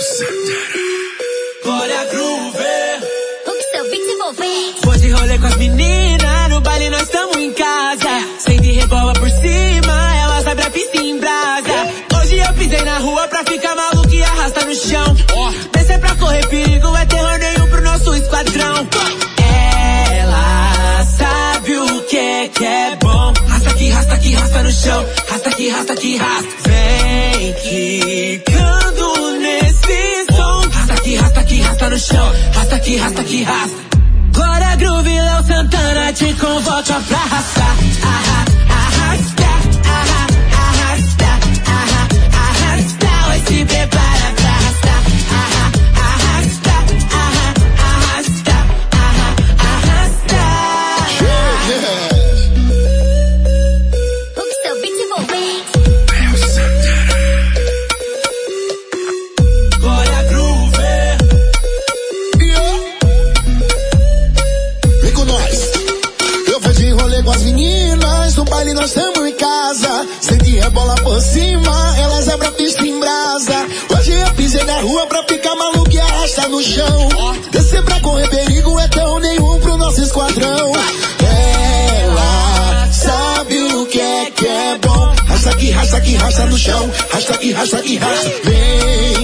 Glória Groove. O que seu beat envolvente. Vou de rolê com as meninas, no baile nós tamo em casa. Sente e rebola por cima, elas abrem a pista em brasa. Hoje eu pisei na rua pra ficar maluco e arrasta no chão. Descer pra correr perigo, é terror nenhum pro nosso esquadrão. Ela sabe o que é bom. Rasta que rasta que rasta no chão. Rasta que rasta que rasta. Vem quicando nesse som. Rasta que rasta que rasta no chão. Rasta que rasta que rasta. Glória Groove, Léo Santana te convoca pra arrastar. Arrasta, arrasta, arrasta. Oi, se prepara pra arrastar. Arrasta, arrasta, arrasta. O que seu beat envolvente. Léo Santana. Glória Groove. Vem com nós. Eu vou de rolê com as meninas, no baile nós estamos em casa. Sente rebola por cima, elas abrem a pista em brasa. Hoje eu pisei na rua pra ficar maluco e arrasta no chão. Descer pra correr perigo, é tão nenhum pro nosso esquadrão. Ela sabe o que é bom. Rasta que rasta no chão. Rasta que rasta que rasta. Vem